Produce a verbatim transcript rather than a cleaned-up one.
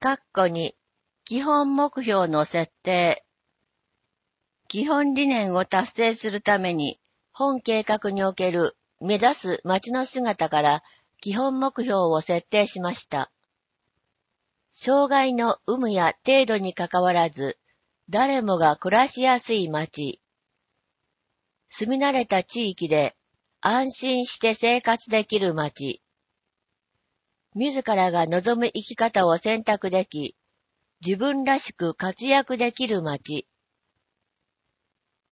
括弧に、基本目標の設定。基本理念を達成するために、本計画における目指す街の姿から基本目標を設定しました。障害の有無や程度にかかわらず、誰もが暮らしやすい街。住み慣れた地域で安心して生活できる街。自らが望む生き方を選択でき、自分らしく活躍できる街。